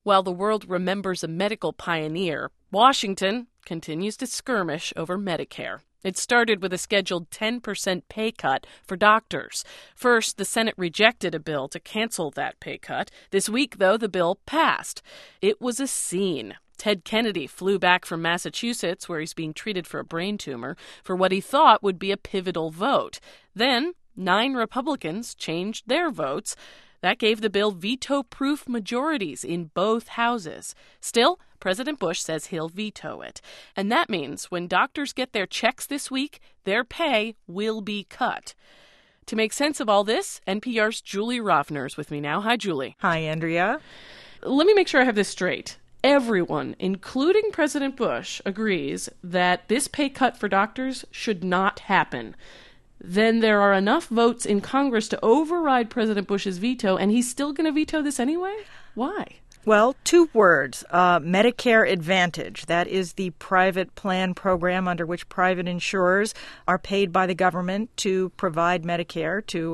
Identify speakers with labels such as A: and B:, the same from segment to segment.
A: While the world remembers a medical pioneer, Washington continues to skirmish over Medicare. It started with a scheduled 10% pay cut for doctors. First, the Senate rejected a bill to cancel that pay cut. This week, though, the bill passed. It was a scene. Ted Kennedy flew back from Massachusetts, where he's being treated for a brain tumor, for what he thought would be a pivotal vote. Then, 9 Republicans changed their votes. That gave the bill veto-proof majorities in both houses. Still, President Bush says he'll veto it. And that means when doctors get their checks this week, their pay will be cut. To make sense of all this, NPR's Julie Rovner is with me now. Hi, Julie.
B: Hi, Andrea.
A: Let me make sure I have this straight. Everyone, including President Bush, agrees that this pay cut for doctors should not happen. Then there are enough votes in Congress to override President Bush's veto, and he's still going to veto this anyway? Why?
B: Well, 2 words. Medicare Advantage. That is the private plan program under which private insurers are paid by the government to provide Medicare to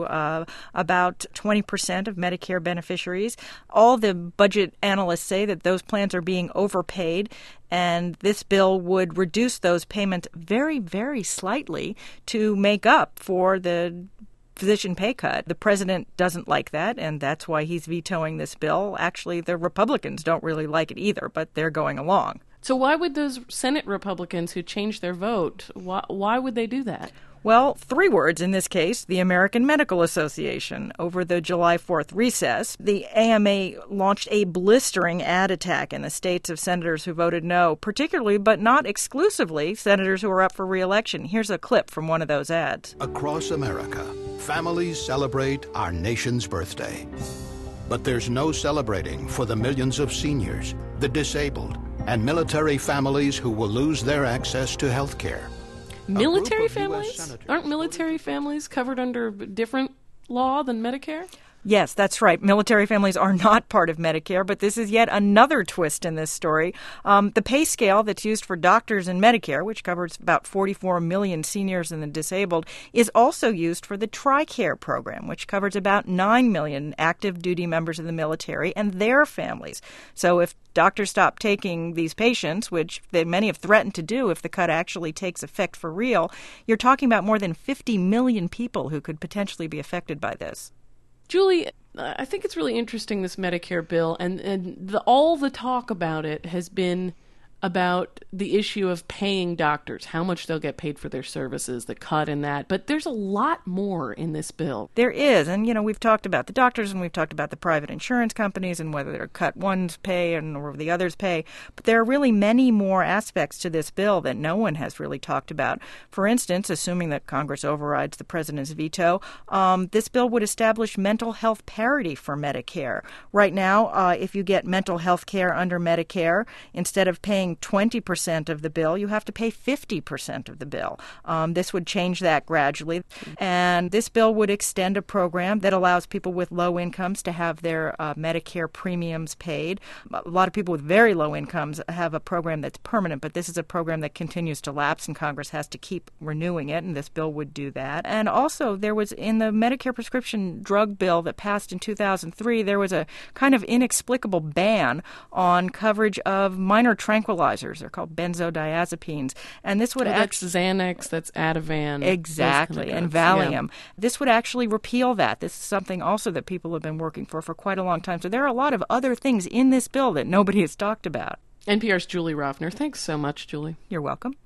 B: about 20% of Medicare beneficiaries. All the budget analysts say that those plans are being overpaid, and this bill would reduce those payments very, very slightly to make up for the physician pay cut. The president doesn't like that, and that's why he's vetoing this bill. Actually, the Republicans don't really like it either, but they're going along.
A: So why would those Senate Republicans who changed their vote, why would they do that?
B: Well, 3 words in this case, the American Medical Association. Over the July 4th recess, the AMA launched a blistering ad attack in the states of senators who voted no, particularly but not exclusively senators who are up for re-election. Here's a clip from one of those ads.
C: Across America, families celebrate our nation's birthday. But there's no celebrating for the millions of seniors, the disabled, and military families who will lose their access to health care.
A: Military families? Aren't military families covered under different law than Medicare?
B: Yes, that's right. Military families are not part of Medicare, but this is yet another twist in this story. The pay scale that's used for doctors in Medicare, which covers about 44 million seniors and the disabled, is also used for the TRICARE program, which covers about 9 million active duty members of the military and their families. So if doctors stop taking these patients, which many have threatened to do if the cut actually takes effect for real, you're talking about more than 50 million people who could potentially be affected by this.
A: Julie, I think it's really interesting, this Medicare bill, and all the talk about it has been about the issue of paying doctors, how much they'll get paid for their services, the cut in that. But there's a lot more in this bill.
B: There is. And, we've talked about the doctors and we've talked about the private insurance companies and whether they're cut one's pay or the other's pay. But there are really many more aspects to this bill that no one has really talked about. For instance, assuming that Congress overrides the president's veto, this bill would establish mental health parity for Medicare. Right now, if you get mental health care under Medicare, instead of paying 20% of the bill, you have to pay 50% of the bill. This would change that gradually. And this bill would extend a program that allows people with low incomes to have their Medicare premiums paid. A lot of people with very low incomes have a program that's permanent, but this is a program that continues to lapse, and Congress has to keep renewing it, and this bill would do that. And also, there was in the Medicare prescription drug bill that passed in 2003, there was a kind of inexplicable ban on coverage of minor tranquilizers. They're called benzodiazepines. And this would
A: that's Xanax, that's Ativan.
B: Exactly, and Valium. Yeah. This would actually repeal that. This is something also that people have been working for quite a long time. So there are a lot of other things in this bill that nobody has talked about.
A: NPR's Julie Rovner. Thanks so much, Julie.
B: You're welcome.